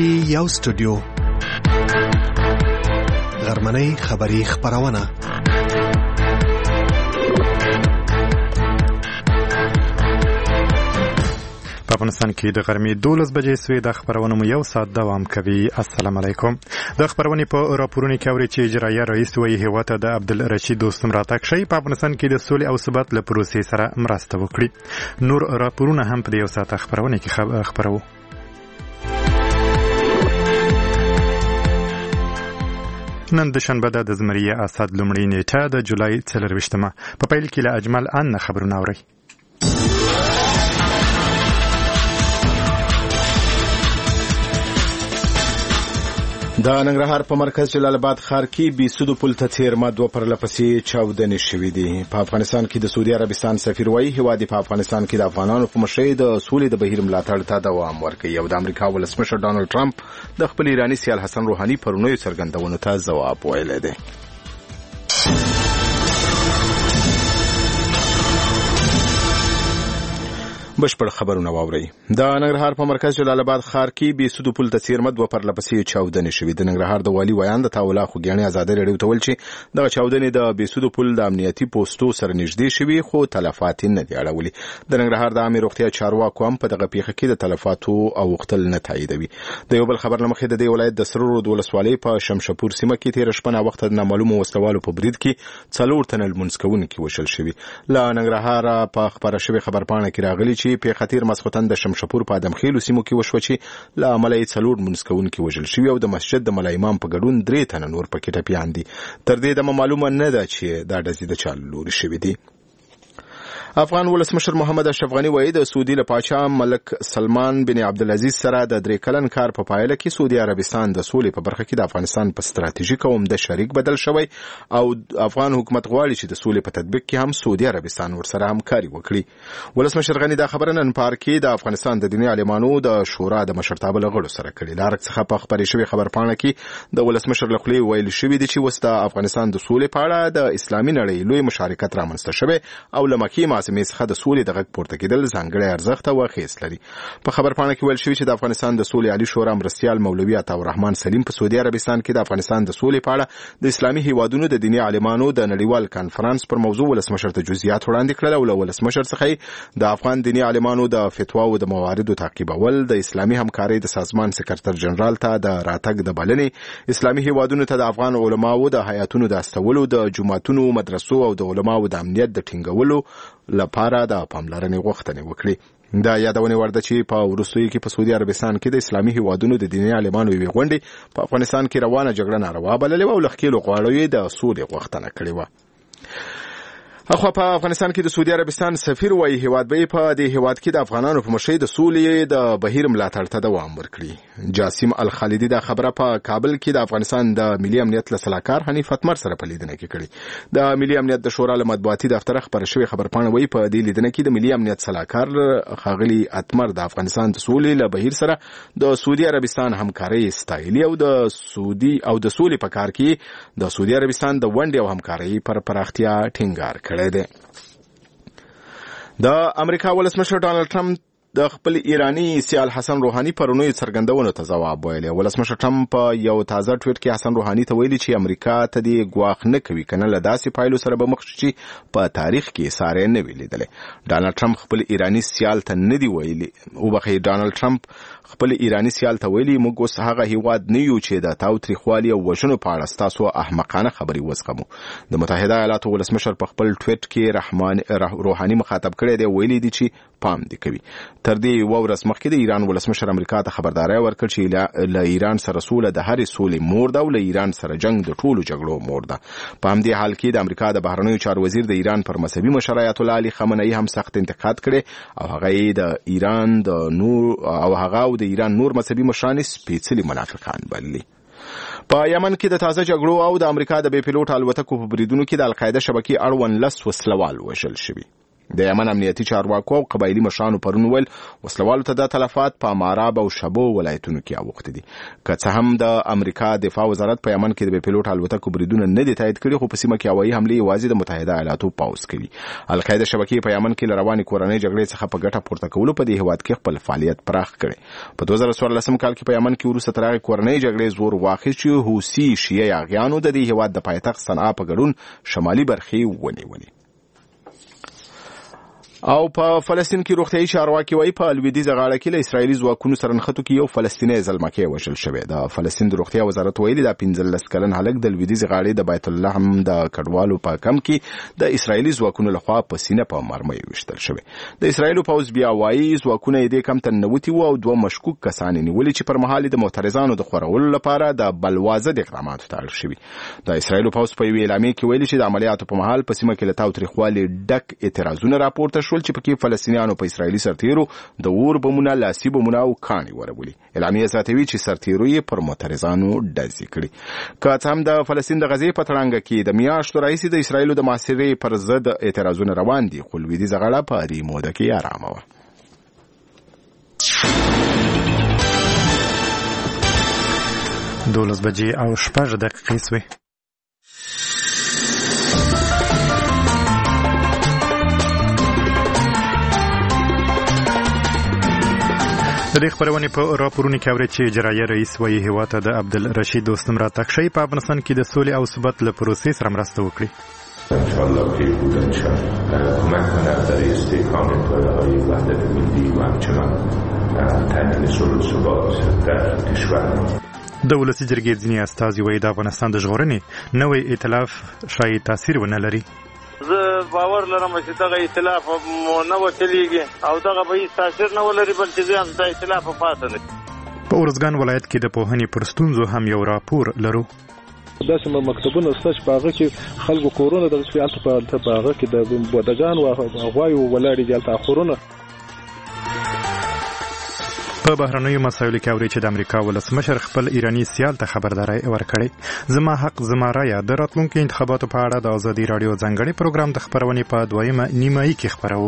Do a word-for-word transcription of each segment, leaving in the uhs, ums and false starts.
کې یو سټوډیو غرمنۍ خبری خبرونه په افغانستان کې د غرمې دولس بجې سوې د خبرونو مو یو ساعت دوام کوي. السلام علیکم. د خبرونې په راپورونو کې اوري چې اجرایه رئیس وایي هیواد ته د عبدالرشید دوستم راتګ شي په افغانستان کې د سولې او ثبات له پروسې سره مرسته وکړي. نور راپورونه هم په یو ساعت خبرونه کې خبرو. نن د شنبه د زمریه اسد لومړی نیټه د جولای څلرویشتمه په پیل کې له اجمل ان خبرونه اوري. د ننګرهار په مرکز جلال آباد ښار کې بي سودو پل ته څیرمه دوه پرله پسې چاودنې شوې دي. په افغانستان کې د سعودي عربستان سفیر وایي هیواد په افغانستان کې د افغانانو په مشرۍ د سولې د بهیر ملاتړ ته دوام ورکوي او د امریکا ولسمشر ډانلډ ټرمپ د خپل ایراني سیال حسن روحاني پرونیو څرګندونو ته ځواب ویلی دی. بشپړ خبرونه واوري. د ننګرهار په مرکز جلال آباد ښار کې بي سودو پل ته څیرمه دوه پرله پسې چاودنې شوې. د ننګرهار د والي ویان د تاولا خوګیاڼي ازادي رادیو ته ویل چې دغه چاودنې د بي سودو پل د امنیتي پوسټو سره نږدې شوې خو تلفات نه دي اړولي. د ننګرهار د عامه روغتیا چارواکو هم په دغه پیښه کې د تلفاتو او وختل نه تاییدوي. د یو بل خبر لمخې د دې ولایت د سرور د ولسوالۍ په شمشپور سیمه کې تیر شپه وخت د نامعلومو وسلوالو په برید کې څلور تنه لمونځ کوونکي وشل شوي. له ننګرهار په خبره شوې خبرپاڼه کې راغلي چې په خطر مسخوتن د شمشپور په ادمخیلو سیمو کې وشو چې له عمله یې څلور لمونځ کوونکي وژل شوي او د مسجد د ملا امام په ګډون درې تنه نور پکې ټپیان دي. تر دې دمه معلومه نه ده چې دا ډزې د چا له لوري شوې دي. افغان ولسمشر محمد اشرف غنی وایي د سعودي له پاچا ملک سلمان بن عبدالعزیز سره د درې کلن کار په پایله کې سعودي عربستان د سولې په برخه کې د افغانستان په ستراتیژیک او عمده شریک بدل شوی او افغان حکومت غواړي چې د سولې په تطبیق کې هم سعودي عربستان ورسره همکاري وکړي. ولسمشر غنی دا خبره نن پار کې د افغانستان د دیني عالمانو د شورا د مشرتابه له غړو سره کړې. لارک څخه په خبرې شوې خبرپاڼه کې د ولسمشر له خولې ویل شوې دي چې اوس د افغانستان د سولې په اړه د اسلامي نړۍ لوی مشارکت رامنځته شوی او له مکې معظمې څخه د سولې د غږ پورته کېدل ځانګړی ارزښت او اغېز لري. په خبرپاڼه کې ویل شوي چې د افغانستان د سولې عالي شورا مرستیال مولوي عطاالرحمن سلیم په سعودي عربستان کې د افغانستان د سولې په اړه د اسلامي هیوادونو د دیني عالمانو د نړیوال کانفرنس پر موضوع ولسمشر ته جزئیات وړاندې کړل او له ولسمشر څخه د افغان دیني عالمانو د فتواو د مواردو تعقیبول، د اسلامي همکارۍ د سازمان سکرټر جنرال ته د راتګ د بلنې، اسلامي هیوادونو ته د افغان علماو د هیئاتونو د استولو، د جوماتونو، مدرسو او د علماو د امنیت د ټینګولو لپاره د پاملرنې غوښتنې وکړي. دا یادونه ورده چې په وروستیو کې په سعودي عربستان کې د اسلامي هیوادونو د دیني عالمانو یوې غونډې په افغانستان کې روانه جګړه ناروا بللې او لخکېلو غواړي د سولې غوښتنه کړې وه. اخو په افغانستان کې د سعودي عربستان سفیر وایي هیواد به په دې هیواد کې د افغانانو په مشرۍ د سولې د بهیر ملاتړ ته دوام ورکړي. جاسم الخالدي دا خبره په کابل کې د افغانستان د ملي امنیت له سلاکار حنیف اتمر سره په لیدنه کې کړي. د ملي امنیت د شورا له مطبوعاتي دفتر خبره شوې خبرپاڼه وایي په دې لیدنه کې د ملي امنیت سلاکار ښاغلي اتمر د افغانستان د سولې له بهیر سره د سعودي عربستان همکارۍ ستایلي او د سعودي او د سولې په کار کې د سعودي عربستان د ونډې او همکارۍ پر پراختیا ټینګار کړی دی. د امریکا ولسمشر ډانلډ ټرمپ د خپل ایرانی سیال حسن روحاني پرونیو څرګندونو ته ځواب ویلی. ولسمشر ټرمپ په یو تازه ټویټ کې حسن روحاني ته ویلي چې امریکا ته دې ګواښ نه کوي کنه له داسې پایلو سره به مخ شي په تاریخ کې ساری نه وی لیدلی. ډانلډ ټرمپ خپل ایرانی سیال ته نه دی ویلي او بخې ډانلډ ټرمپ خپل ایرانی سیال ته ویلي موږ اوس هغه هیواد نه یو چې د تاوتریخوالي او وژنو په اړه ستاسو احمقانه خبرې وزغمو. د متحده ایالاتو ولسمشر په خپل ټویټ کې رحمان روحاني مخاطب کړی دی ویلي دی چې پام دې کوي. تر دې یوه ورځ مخکې د ایران ولسمشر امریکا ته خبرداری ورکړ چې له ایران سره سوله د هرې سولې مور ده او له ایران سره جنگ د ټولو جګړو مور ده. په همدې حال کې د امریکا د بهرنیو چارو وزیر د ایران پر مذهبي مشر آیت الله علي خامنه‌ای هم سخت انتقاد کړي او هغه د ایران د نور او هغه او د ایران نور مذهبي مشران سپېڅلي منافقان بللي. په یمن کې د تازه جګړو او د امریکا د بې پیلوټ الوتکو په بریدونو کې د القاعده شبکې اړوند لس وسلوال وژل شوي. د یمن امنیتي چارواکو او قبایلی مشرانو پرون ویل وسلوالو ته د تلفات په ماراب او شبو ولایتونو کې اوښتي دي. که څه هم د امریکا دفاع وزارت په یمن کې د پیلوټ الوتکو بریدونه نه دي تایید کړي، خو په سیمه کې هوایي حملې یوازې د متحده ایالاتو پوځ کوي. القاعده شبکې په یمن کې له روانې کورنۍ جګړې څخه په ګټه پورته کولو په دې هیواد کې خپل فعالیت پراخ کړي. په دوه زره څوارلسم کال کې په یمن کې وروسته تر هغې کورنۍ جګړې زور واخیست چې حوثي شیعه یاغیانو د دې هیواد د پایتخت صنعا په ګډون شمالي برخې ونیولې. او په فلسطین کې روغتیايي چارواکي وایي په لویدیځه غاړه کې له اسرایلي ځواکونو سره نښتو کې یو فلسطینی زلمکی وژل شوی. د فلسطین د روغتیا وزارت ویلي دا پنځلس کلن هلک د لویدیځې غاړې د بیت اللحم د کډوالو په کمپ کې د اسرایلي ځواکونو لخوا په سینه په مرمۍ ویشتل شوی. د اسرایلو پوځ بیا وایي ځواکونه یې دې کمپ ته ننوتي وو او دوه مشکوک کسان یې نیولي چې پر مهال د معترضانو د خورولو لپاره د بلوازه د اقداماتو ته اړ شوي. د اسرایلو پوځ په یوې اعلامیې کې ویلي چې د عملیاتو په مهال په سیمه کې له تاوتریخوالي ډک اعتراضونه راپورته شول چې پکې فلسطین په اسرایلی سرتیرو د اور بمونه، لاسي بمونه او کاڼي ورولي. اعلامیه زیاتوي چې سرتیرو یې پر معترضانو ډزې کړي. که څه هم د فلسطین د غزې په تړانګه کې د میاشتو راهیسې د اسرایلو د محاصرې پر ضد اعتراضونه روان دي، خو لویدیځه غاړه په دې موده کې ارامه وه. دولس بجې او شپږ دقیقې سوې. د دې خبرونې په راپورونو کې اوري چې اجرایه رئیس وایي هیواد ته د عبدالرشید دوستم راتګ شي په افغانستان کې د سولې او ثبات له پروسې سره مرسته وکړي. انشاءالله که بودن شد کمک کنند در استحکام اداره‌های وحدت ملی و همچنان تامین صلح و ثبات در کشور. د ولسي جرګې ځینې استازي وایي د افغانستان د ژغورنې نوی ائتلاف شاید تاثیر ونه لري. زه باور لرم چې دغه ائتلاف مو نه وچلیږي او دغه به هیڅ تاثیر نه ولري، بلکې زیان د ائتلاف په پاتې دی. په ارزګان ولایت کې د پوهنې پر ستونزو هم یو راپور لرو. داسې مکتبونه شته چې په هغه کې خلکو کورونه دغه چې هلته په هغه کې د بودګان او غوایو ولاړې دي هلته خورونه. په بهرنیو مسایلو کې اوري چې د امریکا ولسمشر خپل ایرانی سیال ته خبرداري ورکړي. زما حق زما رایه د راتلونکو انتخاباتو په اړه د ازادي رادیو ځانګړي پروګرام د خبرونې په دویمه نیمایي کې خبرو.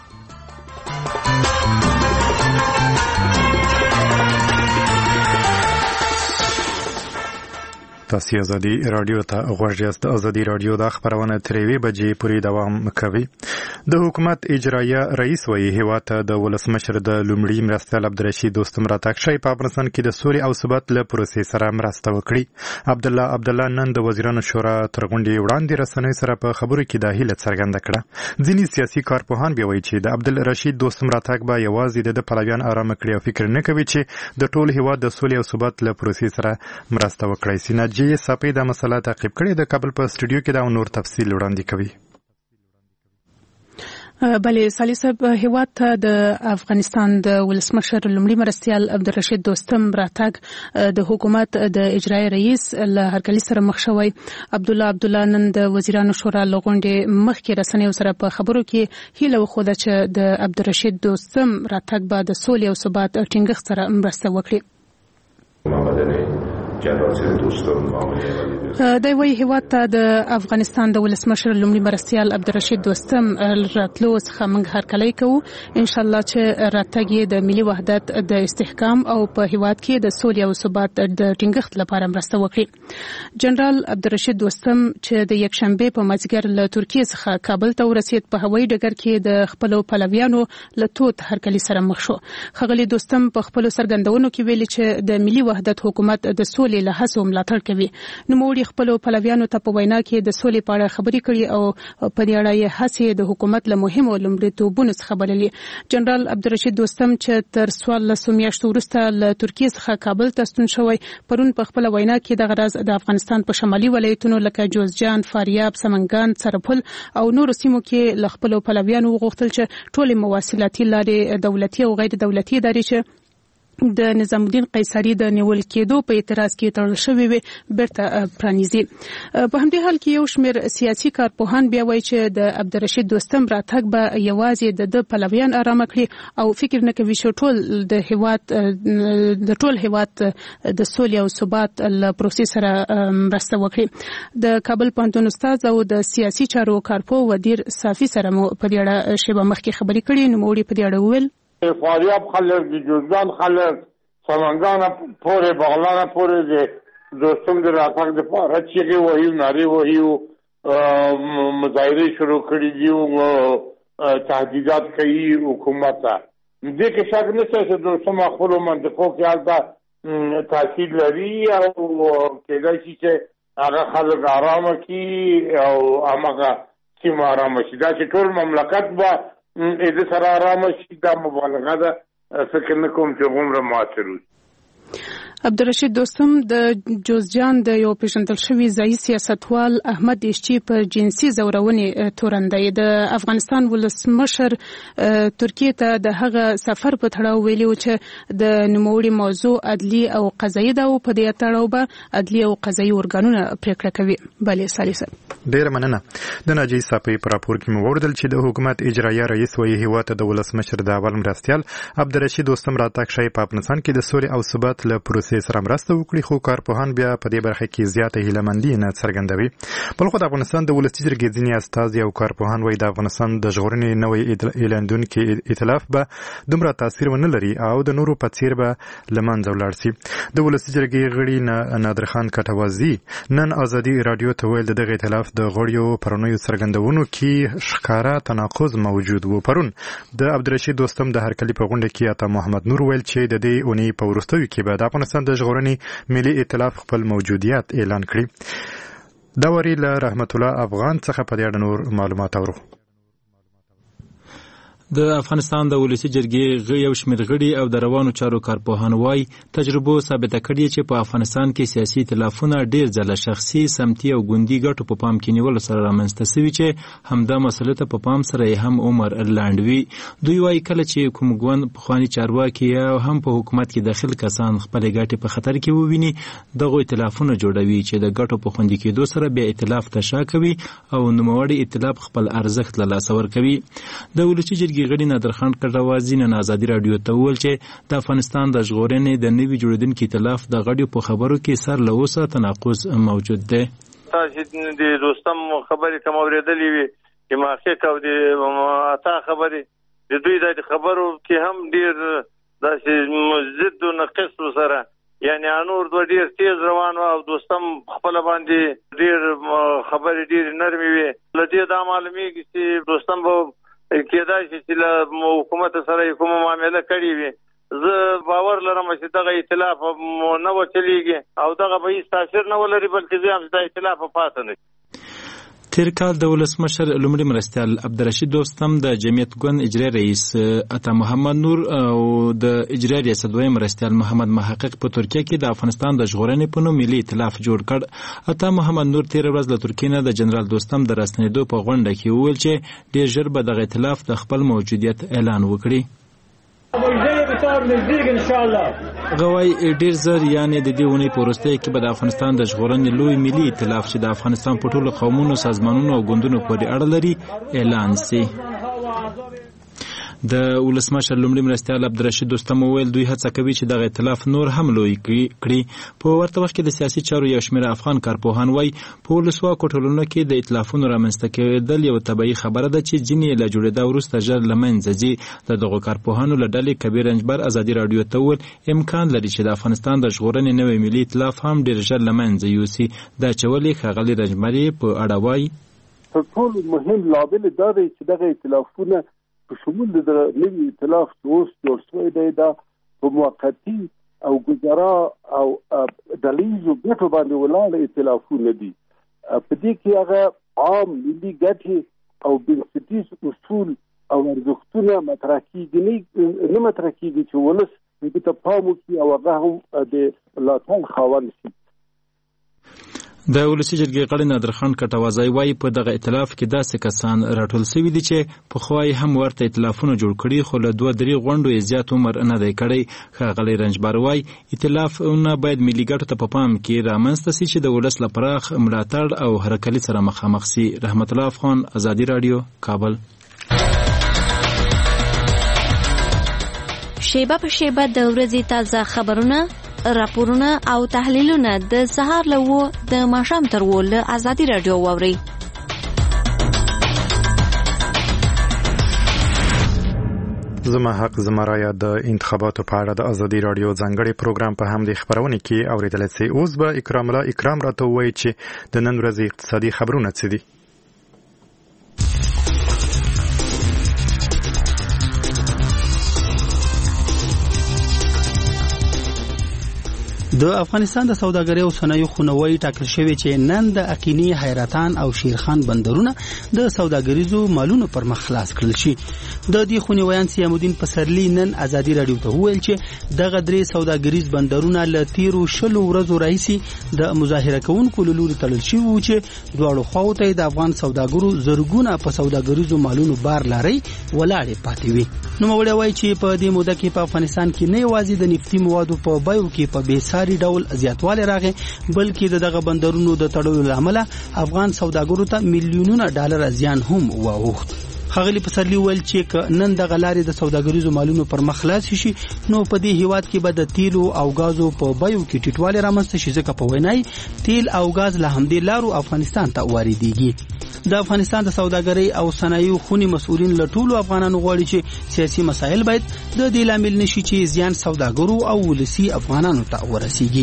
تاسو ازادي رادیو ته غوږ یاست. ازادي رادیو د خبرونه تریوي بجې پورې دوام کوي. د حکومت اجرایه رئیس وایي هیواد ته د ولسمشر د لومړي مرستیال عبدالرشید دوستم راتګ شي په افغانستان کې د سولې او ثبات له پروسې سره مرسته وکړي. عبدالله عبدالله نن د وزیرانو شورا تر غونډې وړاندې رسنیو سره په خبرو کې د هیله څرګنده کړه. ځینې سیاسي کارپوهان بیا وایي چې د عبدالرشید دوستم راتګ به یوازې د پلویان آرامه کړي او فکر نه کوي چې د ټول هیواد د سولې او ثبات له پروسې سره مرسته وکړي. سینه جی سپې دا مسله تعقیب کړي. د کابل په سټوډیو کې دا نور تفصیل وړاندې کوي. بلې سالي صاحب، هیواد ته د افغانستان د ولسمشر لومړي مرستیال عبدالرشید دوستم راتګ د حکومت د اجرایي رئیس له هرکلي سره مخ شوی. عبدالله عبدالله نن د وزیرانو شورا له غونډې مخکې رسنیو سره په خبرو کې هیله وښوده چې د عبدالرشید دوستم راتګ به د سولې او ثبات ټینګښت سره مرسته وکړي. د وی هیواد ته د افغانستان د ولسمشر لومړي مرستیال عبدالرشید دوستم راتلو څخه موږ هرکلی کوو. ان شاء الله چې راتګ یې د ملي وحدت د استحکام او په هیواد کې د سولې او ثبات د ټینګښت لپاره مرسته وکړي. جنرال عبدالرشید دوستم چې د یکشنبه په مازیګر له ترکیې څخه کابل ته ورسید په هوایي ډګر کې د خپلو پلویانو له توت هرکلي سره مخ شو. ښاغلي دوستم په خپلو څرګندونو کې ویلي چې د ملي وحدت حکومت د سولې له هڅو ملاتړ کوي. نوموړي خپلو پلویانو ته په وینا کې د سولې په اړه خبرې کړي او په دې اړه یې هڅې د حکومت له مهمو لومړیتوبونو څخه بللي. جنرال عبدالرشید دوستم چې تر څوارلسو میاشتو وروسته له ترکیې څخه کابل ته ستون شوی پرون په خپله وینا کې دغه راز د افغانستان په شمالي ولایتونو لکه جوزجان، فاریاب، سمنګان، سرپل او نورو سیمو کې له خپلو پلویانو وغوښتل چې ټولې مواصلاتي لارې دولتي او غیر دولتي ادارې چې د نظام الدین قیصری د نیول کېدو په اعتراض کې تړل شوی وي بیرته پرانیزي. په همدې حال کې یو شمېر سیاسي کارپوهان بیا وایي چې د عبدالرشید دوستم راتګ به یوازې د د پلویان آرامه کړي او فکر نه کوي چې ټول د هیواد د ټول هیواد د سولې او ثبات له پروسې سره مرسته وکړي. د کابل پوهنتون استاد او د سیاسي چارو کارپو ودیر صافي سره مو په دې اړه شیبه مخکې خبرې کړې. نوموړي په دې اړه وویل فاریاب خلق د جوزجان خلق سمنگان پورې بغلان پورې د دوستم د راتګ د پاره چې وایي ناری وایي مظاهره شروع کړي دي او تهدیدات کوي حکومت ته. دې کې شک نشته چې دوستم خپل منطقو کې حالت تاثیر لري او کېدای شي چې هغه خلک آرامه کړي او هغه سیمه آرامه شي. دا چې ټول مملکت به د سره آرامه شي دا مبالغه ده، فکر نه کوم چې غومره مؤثر وي. عبدالرشید دوستم د جوزجان د یو پیژندل شوی ځایي سیاستوال احمد اشچی پر جنسي زورونې تورندای د افغانستان ولسمشر ترکیه ته د هغه سفر په تړاو ویلي چې د نوموړي موضوع عدلي او قضایي ده او په دې تړاو به عدلي او قضایي ارګانونه پریکړه کوي. بلې سالسه ډیره مننه. د ناجی صاحب په راپور کې مو وردل چې د حکومت اجرایه رئیس وایي هیواد د ولسمشر د اول مرستيال عبدالرشید دوستم راتګ شي په افغانستان کې د سولې او ثبات له پروسې سره مرسته وکړي، خو کارپوهان بیا په دې برخه کې زیاته هیلهمندي نه څرګندوي. بل خو د افغانستان د ولسي جرګې ځینې استازي او کارپوهان وایي د افغانستان د ژغورنې نوې اعلاندونکي ائتلاف به دومره تاثیر ونه لري او د نورو په څیر به له منځه ولاړ شي. د ولسي جرګې غړي نادر خان کټوازي نن ازادي رادیو ته ویل د دغه ائتلاف د غړیو پرونیو څرګندونو کې ښکارا تناقض موجود و. پرون د عبدالرشید دوستم د هرکلي په غونډه کې عطا محمد نور ویل چې د دې اونۍ په وروستیو کې به د افغانستان د ژغورنې ملي ائتلاف خپل موجودیت اعلان کړي. دا وری له رحمت الله افغان څخه په دې اړه نور معلومات اورو. د افغانستان د ولسي جرګې یو شمېر غړي او د روانو چارو کارپوهان وايي تجربو ثابته کړې چې په افغانستان کې سیاسي ائتلافونه ډېر ځله شخصي سمتي او ګوندي ګټو په پام کې نیولو سره رامنځته شوي چې همدا مسله ته په پام سره یې هم عمر لاندې وي. دوی وايي کله چې کوم ګوند پخواني چارواکي یا هم په حکومت کې داخل کسان خپلې ګټې په خطر کې وویني دغه ائتلافونه جوړوي چې د ګټو په خوندي کېدو سره بیا ائتلاف ته شا کوي او نوموړی ائتلاف خپل ارزښت له لاسه ورکوي. د ولسي جرګې غړي نادر خان کټوازي نن ازادي رادیو ته وویل چې د افغانستان د ژغورنې د نوي جوړېدونکي ائتلاف د غړیو په خبرو کې سر له اوسه تناقض موجود دی. تاسو د دوستم خبرې کوم اوریدلې وي چې ماخه کو د اتا خبرې د دوی د خبرو کې هم ډیر د مزید او نقص سره یعنی انور دوه ډیر تیز روان او دوستم خپل باندې ډیر خبرې ډیر نرمي وي. لدې دا معلومیږي چې دوستم به کېدای شي چې له حکومت سره کومه معامله کړې وي. زه باور لرم چې دغه ائتلاف نه و چلیږي او دغه به هیڅ تاثیر نه ولري بلکې زه هم د ائتلاف پاتې نه. تیر کال د ولسمشر لومړي مرستیال عبدالرشید دوستم د جمعیت ګوند اجرایي رئیس عطا محمد نور او د اجرایي ریاست دویم مرستیال محمد محقق په ترکیه کې د افغانستان د ژغورنې په نوم ملي ائتلاف جوړ کړ. عطا محمد نور تیر ورځ له ترکیې نه د جنرال دوستم د راستنېدو په غونډه کې وویل چې ډېر ژر به دغه ائتلاف د خپل موجودیت اعلان وکړي. غوای ډیر زر یعنی د دې ونې په وروستۍ کې به د افغانستان د ژغورنې لوی ملي ائتلاف چې د افغانستان په ټولو قومونو سازمانونو او ګوندونو پورې اړه لري اعلان شي. د ولسمشر لومړي مرستیال عبدالرشید دوستم وویل دوی هڅه کوي چې دغه ائتلاف نور هم لوی کړي. په ورته وخت کې د سیاسي چارو یو شمېر افغان کارپوهان وایي په ولسواکو ټولنو کې د ائتلافونو رامنځته کېدل یو طبیعي خبره ده چې ځینې له جوړېدا وروسته ژر له منځه ځي. د دغو کارپوهانو له ډلې کبیر رنجبر ازادي راډیو ته وویل امکان لري چې د افغانستان د ژغورنې نوی ملي ائتلاف هم ډېر ژر له منځه یوسي. دا چې ولې ښاغلي رنجبر په اړه وایي تر ټولو مهم لامل دا دی چې دغه ائتلافونه په شمول د نوي ائتلاف اوس جوړ شوی دی دا په موقتي او ګزارا او دلیزو ګټو باندې ولاړ ائتلافونه دي. په دې کې هغه عام ملي ګټې او بنسټیز اصول او ارزښتونه مطرح کېږي نه مطرح کېږي چې ولس دې ته پام وکړي او هغه هم د ملاتړ خاوند شي. د ولسی جرګې غړي نادرخان کټوازی وايي په دغه ائتلاف کې داسې کسان راټول شوي دي چې پخوای هم ورته ائتلافونه جوړ کړي خو له دوه درې غونډو یې زیات عمر نه دی کړی. ښاغلی رنجبر وايي ائتلافونه باید ملي ګټو ته په پام کې رامنځته سي چې د ولس له پراخ ملاتړ او هرکلي سره مخامخ سي. رحمت الله افغان، ازادي راډیو، کابل. شیبه په شیبه د ورځې تازه خبرونه، راپورونه او تحلیلونه د سهار له و د ماښام تر و له ازادي راډیو واورئ. زما حق زما رایه د انتخاباتو په اړه د ازادي راډیو ځانګړي پروګرام په همدې خبرونه کې اوریدلی سئ. اوس به اکرام الله اکرام راته ووایي چې د نن ورځې اقتصادي خبرونه څه دي. د افغانستان د سوداګرۍ او صنایعو خونوي ټاکل شوی چې نن د اقینی، حیرتان او شیرخان بندرونه د سوداګریزو مالونو پر مخ خلاص کړل شي. د دې خونویان سیام الدین پسرلی نن ازادي راډیو ته وویل چې دغه درې سوداګریز بندرونه له تیرو شلو ورځو راهیسې د مظاهره کوونکو له لوري تړل شوي وو چې دواړو خواو ته د افغان سوداګرو زرګونه په سوداګریزو مالونو بار لاري ولاړې پاتې وي. نوموړی وایي چې په دې موده کې په افغانستان کې نه یوازې د نفتي موادو په بیو کې په بېساري ډول زیاتوالی راغی بلکې د دغه بندرونو د تړلو له امله افغان سوداګرو ته میلیونونه ډالر زیان هم واوښت. ښاغلي پسرلی ویل چې نن دغه لارې د سوداګریزو مالونو پر مخ خلاص شي نو په دې هیواد کې به د تیلو او غازو په بیو کې ټیټوالی رامنځته شي ځکه په وینای تیل او غاز له همدې لارو افغانستان ته واردېږي. د افغانستان د سوداګرۍ او صنایعو خونې مسؤلین له ټولو افغانانو غواړي چې سیاسي مسایل باید د دې لامل نشي چې زیان سوداګرو او ولسي افغانانو ته ورسیږي.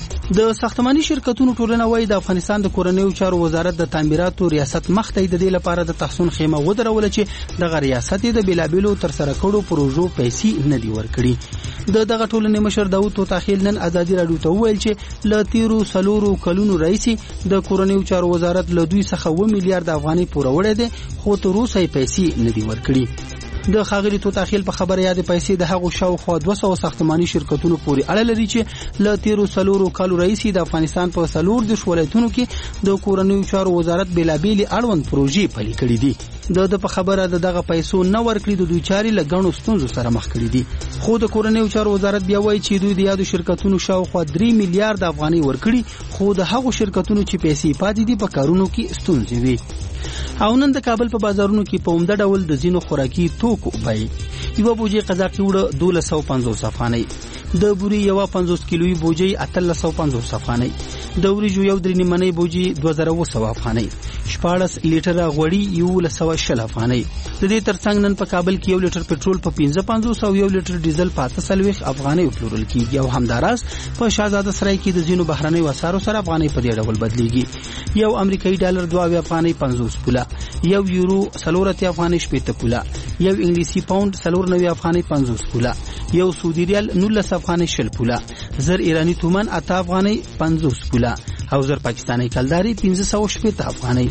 د ساختماني شرکتونو ټولنه وايي د افغانستان د کورنیو چارو وزارت د تعمیراتو ریاست مخ ته د دې لپاره د تحسین خیمه ودرول چې دغه ریاست د بیلابیلو تر سره کړو پروژو پیسې نه دی ورکړي. د دغه ټولنې مشر داوود توتاخیل نن ازادي راډیو ته وویل چې له تیرو سلورو کلونو راهیسې د کورنیو چارو وزارت له دوی څخه اووه میلیارډ افغانۍ پوره وړي دي خو تر اوسه پیسې نه دی ورکړي. د خاغلی توتاخیل په خبره یاد پیسې د هغو شاوخوا دوه سوه ساختماني شرکتونو پورې اړه لري چې له تیرو سلورو کالو راهیسې د افغانستان په څلور دېرش ولایتونو کې د کورنیو چارو وزارت بېلابېلې اړوند پروژې پلي کړي دي. د د په خبره د دغه پیسو نه ورکړي د دوی چارې له ګڼو ستونزو سره مخ کړي دي. خو د کورنیو چارو وزارت بیا وایي چې دوی د یادو شرکتونو شاوخوا درې میلیارډ افغانۍ ورکړي خو د هغو شرکتونو چې پیسې پاتې دي په کارونو کې ستونزې وي. او نن د کابل په بازارونو کې په عمده ډول د ځینو خوراکي توکو بیې یوه بوجۍ قزاقي وړه دولس سوه پنځوس افغانۍ، د بوري یوه پنځوس کیلوي بوجۍ اتلس سوه پنځوس افغانۍ، د وریجو یو درې نیمنۍ بوجۍ دوه زره اووه سوه افغانۍ، شپاړس لیټره غوړي یولس سوه شل افغانۍ. د دې ترڅنګ نن په کابل کې یو لیټر پټرول په پنځه پنځوس او یو لیټر ډیزل په اته څلوېښت افغانۍ پلورل کېږي. او همداراز په شهزاده سرای کې د ځینو بهرنیو اسعارو سره افغانۍ په دې ډول بدلېږي. یو امریکایي ډالر دوه اویا افغانۍ پنځوس پوله، یو یورو څلور اتیا افغانۍ شپېته پوله، یو انګلیسي پاونډ څلور نوي افغانۍ پنځوس پوله، یو سعودي ریال نولس افغانۍ شل پوله، زر ایراني تومان اته افغانۍ پنځوس پوله او زر پاکستاني کلداري پنځه سوه شپېته افغانۍ.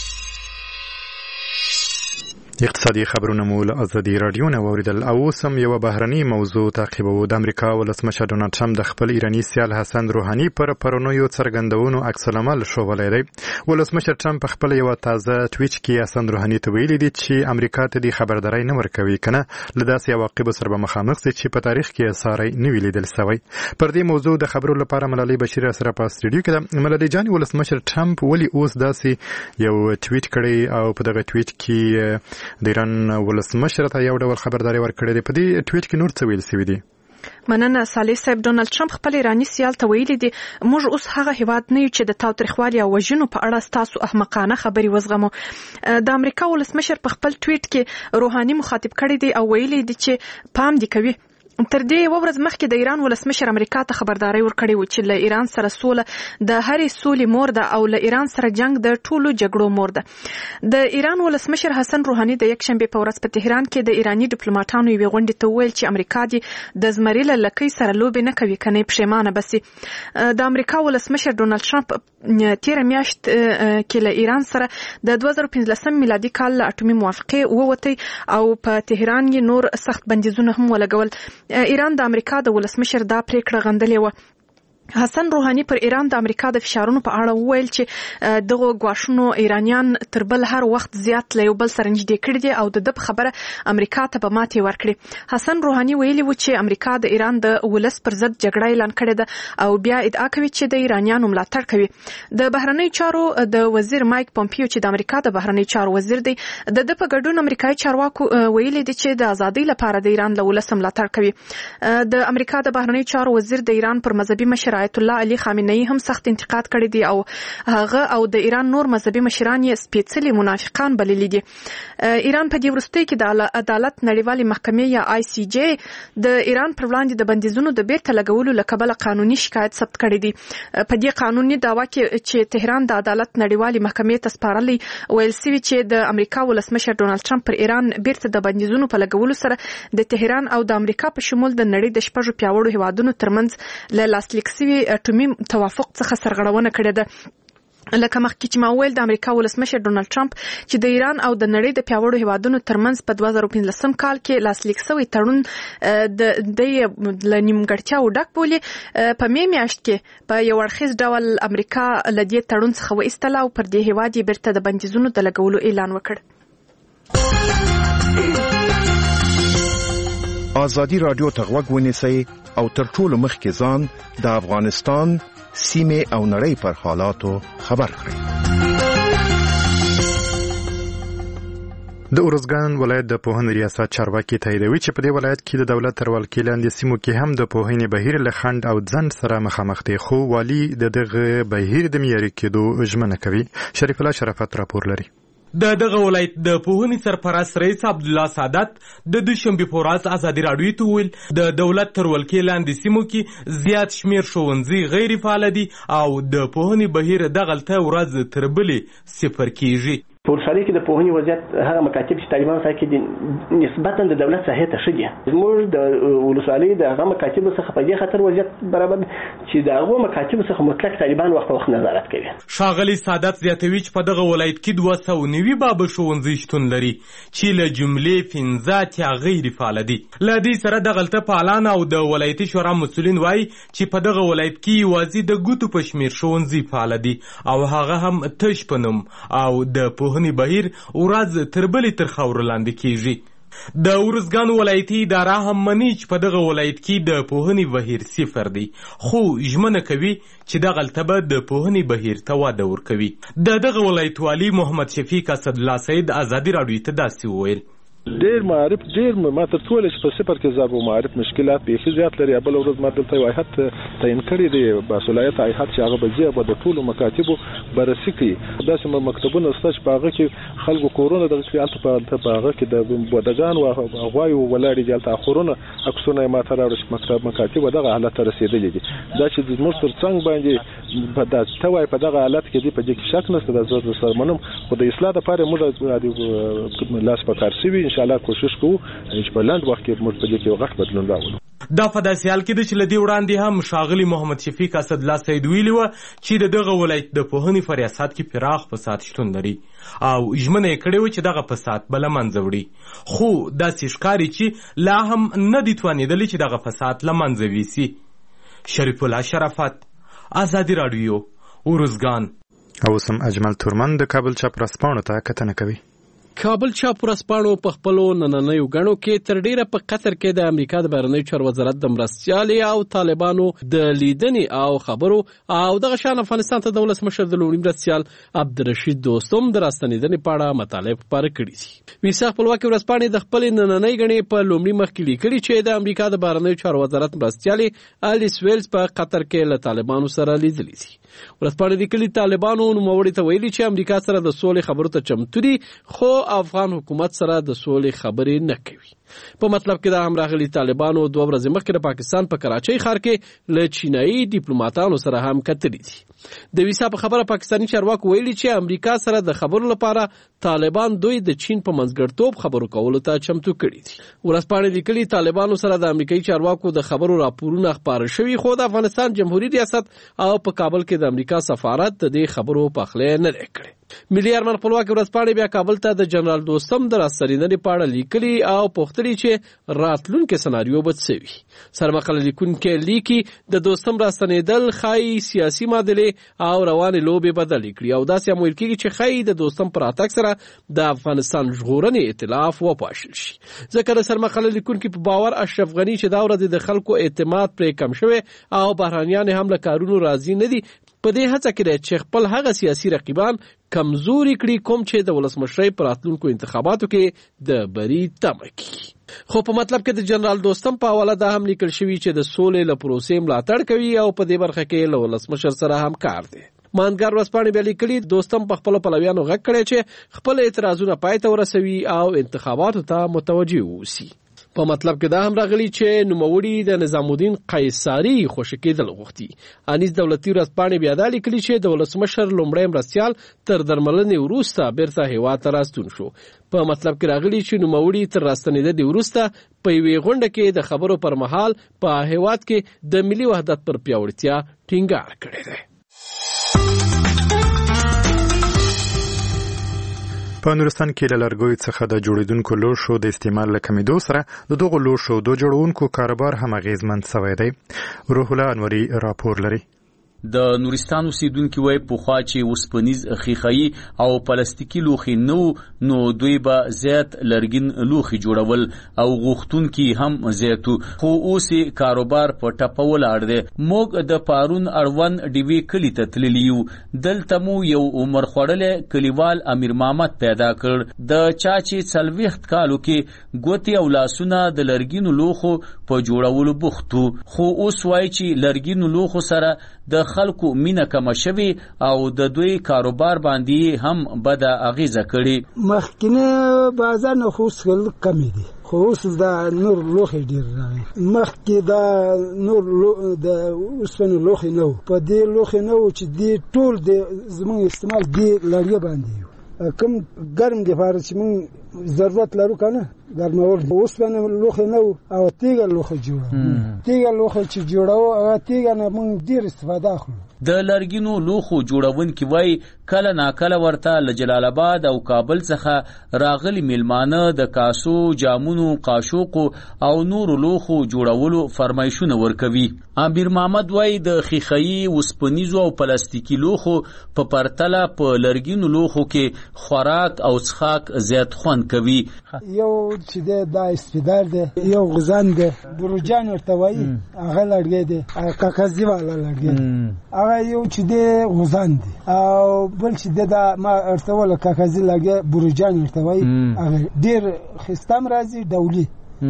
اقتصادي خبرونه مو له ازادي راډیو نه واوریدل. او اوس هم یوه بهرنۍ موضوع تعقیبوو. د امریکا ولسمشر ډونالډ ټرمپ د خپل ایراني سیال حسن روحاني پر پرونیو څرګندونو عکس العمل ښوولی دی. ولسمشر ټرمپ په خپل یوه تازه ټویټ کې حسن روحاني ته ویلي دي چې امریکا ته دې خبرداری نه ورکوي که نه له داسې عواقبو سره به مخامخ سي چې په تاریخ کې یې ساری نه وي لیدل سوی. پر دې موضوع د خبرو لپاره ملالۍ بشیر سره په سټوډیو کې ده. ملالۍ جانې، ولسمشر ټرمپ ولې اوس داسې یو ټویټ کړی او په دغه ټویټ کې د ایران ولسمشر ته یو ډول خبرداری ورکړی دی؟ په دې ټویټ کې نور څه ویل سوي دي؟ مننه صالح صاحب. ډونالډ ټرمپ خپل ایراني سیال ته ویلي دي موږ اوس هغه هیواد نه یو چې د تاوتریخوالي او وژنو په اړه ستاسو احمقانه خبرې وزغمو. د امریکا ولسمشر په خپل ټویټ کې روحاني مخاطب کړی دی او ویلي دي چې پام دې کوي. تر دې یوه ورځ مخکې د ایران ولسمشر امریکا ته خبرداری ورکړی و چې له ایران سره سوله د هرې سولې مور ده او له ایران سره جنگ د ټولو جګړو مور ده. د ایران ولسمشر حسن روحاني د یکشنبې په ورځ په تهران کې د ایراني ډیپلوماټانو یوې غونډې ته وویل چې امریکا دې د زمري له لکۍ سره لوبې نه کوي که نه یې پښیمانه به سي. د امریکا ولسمشر ډونالډ ټرمپ تېره میاشت کې له ایران سره د دوه زره پنځلسم میلادي کال له اټومي موافقې ووتی او په تهران یې نور سخت بندیزونه هم ولګول. ایران د امریکا د ولسمشر دا پریکړه غندلې وه. حسن روحاني پر ایران د امریکا د فشارونو په اړه وویل چې دغه ګواښونو ایرانیان تر بل هر وخت زیات له یو بل سره نږدې کړي دي او د د خبره امریکا ته په ماتې ورکړي. حسن روحاني ویلي و چې امریکا د ایران د ولس پر ضد جګړه اعلان کړې ده او بیا ادعا کوي چې د ایرانیانو ملاتړ کوي. د بهرنی چارو د وزیر مایک پومپیو چې د امریکا د بهرنی چارو وزیر دی د د په ګډون امریکایي چارواکو ویلي دي چې د ازادۍ لپاره د ایران له ولس ملاتړ کوي. د امریکا د بهرنی چارو وزیر د ایران پر مذهبي مشر آیت الله علي خامنه‌ای هم سخت انتقاد کړی دی او هغه او د ایران نور مذهبي مشران یې سپېڅلي منافقان بللي دي. ایران په دې وروستیو کې د عدالت نړیوالې محکمې یا آی سی جی د ایران پر وړاندې د بندیزونو د بیرته لګولو له کبله قانوني شکایت ثبت کړی دی. په دې قانوني دعوا کې چې تهران د عدالت نړیوالې محکمې ته سپارلی ویل سوي چې د امریکا ولسمشر ډونالد ټرمپ پر ایران بیرته د بندیزونو په لګولو سره د تهران او د امریکا په شمول د نړۍ د شپږو پیاوړو هیوادونو ترمنځ له لاسلیک سوي اټومي توافق څخه سرغړونه کړې ده. لکه مخکې چې ما ویل د امریکا ولسمشر ډونالد ټرمپ چې د ایران او د نړۍ د پیاوړو هیوادونو ترمنځ په دوه زره پنځلسم کال کې لاسلیک شوی تړون د د نیمګړتیاو ډک بولي. په می میاشت کې په یو اړخیز ډول امریکا له دې تړون څخه وایستله او پر دې هیواد یې بیرته د بندیزونو د لګولو اعلان وکړ. ازادي رادیو ته غوږ ونیسئ او تر ټولو مخکې ځان د افغانستان سیمې او نړۍ پر حالاتو خبر کړئ. د ارزګان ولایت د پوهنې ریاست چارواکي تاییدوي چې په دې ولایت کې د دولت تر ولکې لاندې سیمو کې هم د پوهنې بهیر له خنډ او ځنډ سره مخامخ دی، خو والي د دغه بهیر د معیاري کېدو ژمنه کوي. شریف الله شرافت راپور لري. د دغه ولایت د پوهنې سرپرست رئیس عبدالله سعادت د دوشنبې په ورځ ازادي راډیو ته وویل د دولت تر ولکې لاندې سیمو کې زیات شمیر ښوونځي غیر فعال دي او د پوهنې بهیر دغلته ورځ تر بلې صفر کیږي. په ولسوالۍ کې د پوهنې وضعیت هغه مکاتب چې طالبانو سره کې دي نسبتا د دولت ساحې ته ښه دي. زموږ د ولسوالۍ د هغه مکاتبو څخه په دې خاطر وضعیت برابر چې د هغو مکاتبو څخه مطلق طالبان وخت په وخت نظارت کوي. ښاغلي سعادت زیاتوي چې په دغه ولایت کې دوه سوه نوي بابه ښوونځي شتون لري چې له جملې پنځه اتیا غیر فعاله دي. له دې سره دغلته فعالان او د ولایتي شورا مسؤلین وایي چې په دغه ولایت کې یوازې د ګوتو په شمیر ښوونځي فعاله دي او هغه هم تش په نوم او د پوهنې بهیر ورځ تر بلې تر خاورو لاندې کیږي. د ارزګان ولایتي اداره هم مني چې په دغه ولایت کې د پوهنې بهیر صفر دی، خو ژمنه کوي چې دغلته به د پوهنې بهیر ته واده ورکوي. د دغه ولایت والي محمد شفیق اسدالله سید ازادي راډیو ته داسې وویل: ډیر معرف ډیر ما تر ټولو چې په صفر کې ضرب معرف مشکلات به زیات لري. بل ورځ ما دلته وایحت تعین کړی دی مسؤلیت ایحت چې هغه به به د ټولو مکاتبو بررسي کوي. داسې مکتبونه شته چې په هغه کې خلکو کورونه د هلته په هغه کې د بودجان او هغوی ولاړې دي، هلته اخرونه عکسونه ما ته راوړي چې مکتب مکاتب دغه حالت ته رسېدلي دي. دا چې زموږ تر څنګ باندې په دا ته وایي په دغه حالت کې دي په دې کې شک نشته. د زه سره منم خو د اصلاح لپاره موږ لاس په کار سوي انشاءالله کوشش کوو چې په لاند وخت کې موږ په دې کې یو غټ بدلون راوړو. دا په داسې حال کې ده چې له دې وړاندې هم ښاغلي محمد شفیق اسدالله سید ویلي وه چې د دغه ولایت د پوهنې په ریاست کې پراخ فساد شتون لري او ژمنه یې کړې وه چې دغه فساد به له منځه وړي، خو داسې ښکاري چې لا هم نه دي توانېدلي چې دغه فساد له منځه ویسي. شریف الله شرافت، ازادي راډیو، ارزګان. اوس هم اجمل تورمن د کابل چاپ ورځپاڼو ته کتنه کوي. کابل چاپ ورځپاڼو په خپلو نننیو ګڼو کې تر ډیره په قطر کې د امریکا د بهرنیو چارو وزارت د مرستیالۍ او طالبانو د لیدنې او خبرو او دغه شان افغانستان ته د ولسمشر د لومړي مرستیال عبدالرشید دوستم د راستنېدنې په اړه مطالب خپاره کړي دي. ویسا خپلواکې ورځپاڼې د خپلې نننۍ ګڼې په لومړي مخ کې لیکلي چې د امریکا د بهرنیو چارو وزارت مرستیالې الیس ویلز په قطر کې له طالبانو سره لیدلي دي. ورځپاڼې لیکلي طالبانو نوموړي ته ویلي چې امریکا سره د سولې خبرو ته چمتو دي، خو افغان حکومت سره د سولې خبرې نه کوي. په مطلب کې دا هم راغلي طالبانو دوه ورځې مخکې د پاکستان په کراچۍ ښار کې له چینایي ډیپلوماتانو سره هم کتلي دي. د ویسا په خبره پاکستاني چارواکو ویلي چې امریکا سره د خبرو لپاره طالبان دوی د چین په منځګړتوب خبرو کولو ته چمتو کړي دي. ورځپاڼې لیکلي طالبانو سره د امریکایي چارواکو د خبرو راپورونه خپاره شوي، خو د افغانستان جمهوریت ریاست او په کابل کې د امریکا سفارت د دې خبرو پخلی نه دی کړی. ملي ارمان خپلواکي ورځپاڼې بیا کابل ته د جنرال دوستم د راستنېدنې په اړه لیکلي او پوښتلي چې راتلونکي سناریو به څه وي. سرمقاله لیکونکي لیکي د دوستم راستنېدل ښایي سیاسي معادلې او روانې لوبې بدلې کړي او داسې هم ویل کېږي چې ښایي د دوستم په راتګ سره د افغانستان ژغورنې ائتلاف وپاشل شي. ځکه د سرمقاله لیکونکي په باور اشرف غني چې دا ورځ د خلکو اعتماد پرې کم شوی او بهرانیان هم له کارونو راضي نه دي، په دې هڅه کې دی چې خپل هغه سیاسي رقیبان کمزوري کړي کوم چې د ولسمشرۍ په راتلونکو انتخاباتو کې د بری تمه کوي. خو په مطلب کې د جنرال دوستم په حواله دا هم لیکل شوي چې د سولې له پروسې ملاتړ کوي او په دې برخه کې له ولسمشر سره هم کار دی. ماندګار ورځپاڼې بیا لیکلي دوستم په خپلو پلویانو غږ کړی چې خپل اعتراضونه پای ته ورسوي او انتخاباتو ته متوجه واوسي. په مطلب کې دا هم راغلی چې نوموړي د نظام الدین قیصاري خوشی کېدل غوښتي. انیس دولتي ورځپاڼې بیا دا لیکلي چې د ولسمشر لومړی مرستیال تر درملنې وروسته بیرته هیواد ته راستون شو. په مطلب کې راغلی چې نوموړي تر راستنېدنې وروسته په یوې غونډه کې د خبرو پر مهال په هیواد کې د ملي وحدت پر پیاوړتیا ټینګار کړی دی. په نورستان کې له لرګیو څخه د جوړیدونکو لوښو د استعمال له کمېدو سره د دغو لوښو د جوړونکو کاروبار هم اغېزمن سوی دی. روح الله انوري راپور لري. د نورستان اوسیدونکي وایي پخوا چې اوسپنیز ښیښایي او پلاستیکي لوښي نه وو نو دوی به زیات لرګین لوښي جوړول او غوښتونکي هم زیات وو، خو اوس یې کاروبار په ټپه ولاړ دی. موږ د پارون اړوند ډیوې کلي ته تللي یو. دلته مو یو عمر خوړلی کلیوال امیر محمد پیدا کړ. د چا چې څلوېښت کالو کې ګوتې او لاسونه د لرګینو لوښو په جوړولو بوخت وو، خو اوس وایي چې لرګینو لوښو سره د خلکو مینه کمه شوي او د دوی کاروبار باندې هم بده اغیزه کړي. مخکینه بازار نه خو اوس کمې دي، خو اوس دا نور لوښي ډېر راغی. مخکې دا نور د اوسپنې لوښي نه وو، په دې لوښي نه وو چې دې ټول د زموږ استعمال دې لرګي باندې یو کوم ګرم دپاره چې موږ ضرورت لرو که نه ګرمول. اوسپنې لوښي نه وو او تیږه لوښي جوړوو. تیږه لوښي چې جوړوو هغه تیږه نه موږ ډېر استفاده اخلو. د لرګینو لوښو جوړونکي وایي کله ناکله ورته له جلال آباد او کابل څخه راغلي میلمانه د کاسو، جامونو، قاشوقو او نورو لوښو جوړولو فرمایشونه ورکوي. امیر محمد وایي د ښیښایي، اوسپنیزو او پلاستیکي لوښو په پرتله په لرګینو لوښو کې خوراک او څښاک زیات خوند کوي. یو چې دی دا اسپیدار دی، یو غوزان دی، بروجان ورته وایي، هغه لرګی دی، کاغذي والا لرګی دی، هغه یو چې دی غوزان دی، او بل چې دی دا ما ورته وله کاغذي لرګی بروجان ورته وایي، هغه ډېر ښایسته هم راځي، ډولي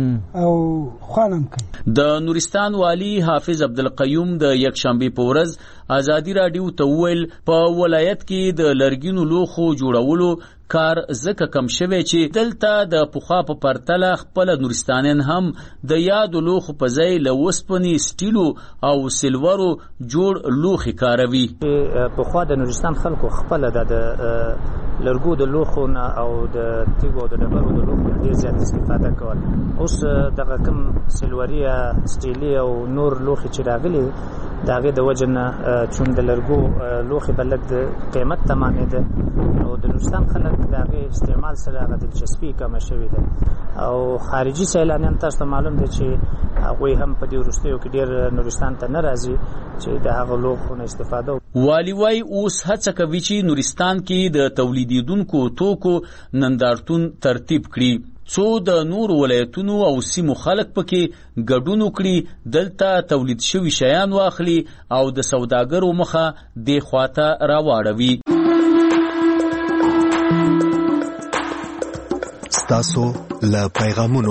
او خوانم کوي. د نورستان والی حافظ عبدالقیوم د یکشنبې په ورځ ازادي راډیو ته وویل په ولایت کې د لرګینو لوښو جوړولو کار ځکه کم شوی چې دلته د پخوا په پرتله خپل نورستانیان هم د یادو لوښو په ځای له اوسپنې، سټیلو او سلورو جوړ لوښي کاروي. پخوا د نورستان خلکو خپل د لرګو د لوښو نه او د تیږو او د ډبرو د لوښو نه ډېر زیات استفاده کول. اوس دغه کوم سلوري، سټیلي او نور لوښي چې راغلي د هغې د وجې نه چون د لرګو لوښي به لږ د قیمت تمامېده نو د نورستان خلک د هغې استعمال سره هغه دلچسپي کمه شوې ده او خارجي سیلانیان تاسو ته معلوم دی چې هغوی هم په دې وروستیو کې ډېر نورستان ته نه راځي چې د هغه لوښو نه استفاده. والي وایي اوس هڅه کوي چې نورستان کې د تولیدېدونکو توکو نندارتون ترتیب کړي څو د نور ولایتونو او سیمو خلک پکې ګډون وکړي، دلته تولید شوي شیان واخلي او د سوداګرو مخه دې خواته راواړوي. ستاسو له پیغامونو.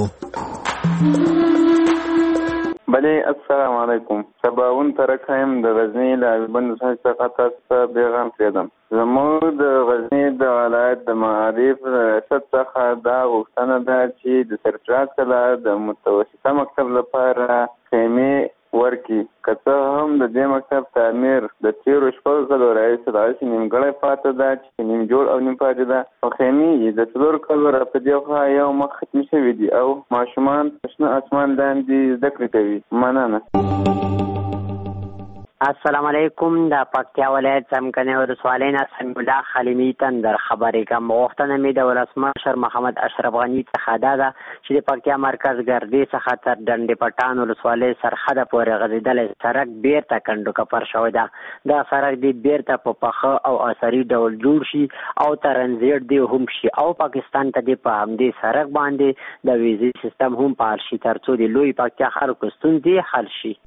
بله السلام علیکم. سباون ترکایم د غزنی له البند څخه تاسو ته پیغام کړم. زموږ د غزنی د ولایت د معارف ریاست څخه دا غوښتنه ده چې د سرفراز کلا د متوسطه مکتب لپاره خیمې ورکي. که څه هم د دې مکتب تعمیر د تیرو شپږو کلو راهیسې دغسې نیمګړی پاتې ده چې نیم جوړ او نیم پاتې ده او خیمې د څلورو کلو را په دې خوا یو مخ ختمې شوي دي او ماشومان شنه اسمان لاندې زده کړې کوي. مننه. السلام علیکم. د پکتیا ولایت څمکنیو ولسوالۍ نه سمیع الله خلیمي تندر خبرې کوم. غوښتنه مې د ولسمشر محمد اشرف غني څخه دا ده چې د پکتیا مرکز ګردې څخه تر ډنډ پټان ولسوالۍ سرحده پورې غځېدلی سړک بیرته کنډو کپر شوی ده. دا سړک دې بیرته په پخه او اثري ډول جوړ شي او ترنزیټ دې هم شي او پاکستان ته دې په همدې سړک باندې د ویزې سیستم هم فعال شي تر څو د لوی پکتیا خلکو ستونزې حل شي.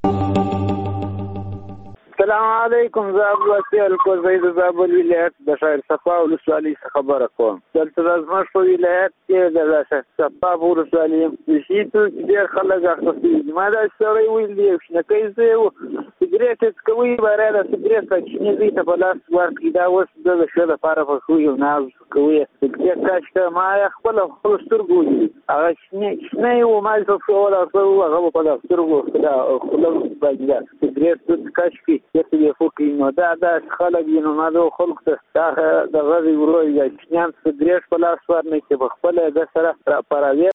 السلام علیکم. زه عبدالواسع الکوزی د زابل ولایت د شاعر صفا ولسوالۍ څخه خبره کوم. دلته زموږ په ولایت کې د شاعر صفا ولسوالۍ شي ته ډېر خلک اخته دي. ما دا سړی ویل دی شنکې زه سګریټ څکوي باره د سګریټ څخه نه ته په لاس ورکړي. دا اوس د شو لپاره په خو یو ناز کوي سګریټ کاشته ما خپل خپل سترګو هغه شنه یو ما څه شو ولا څه هغه په سترګو دا خپل باندې سګریټ کاشکي چې خو کې نو دا د خلک نو ما د خلک ته دا د غوړي ورو یا شنه سګریټ په لاس ورنه کې په خپل د سره پراوی